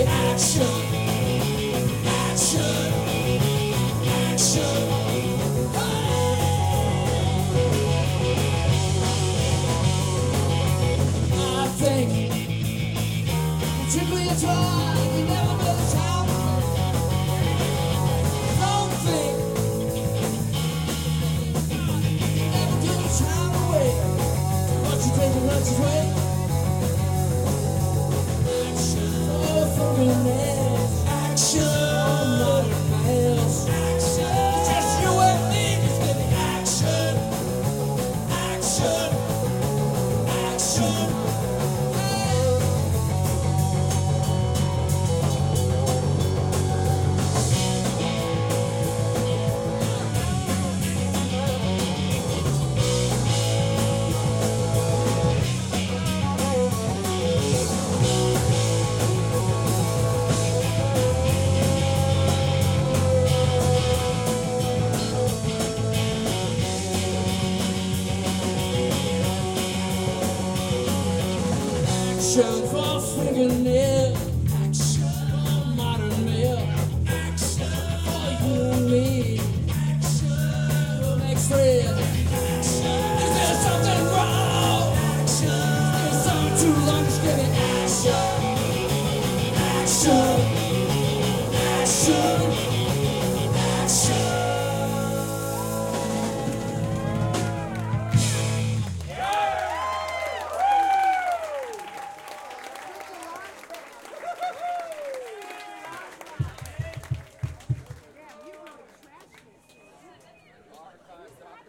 Action, action, action. I think trickle your twine, you never know the time. Don't think you never give the time away. What you take and what you wait. Action, oh, for a minute. Action.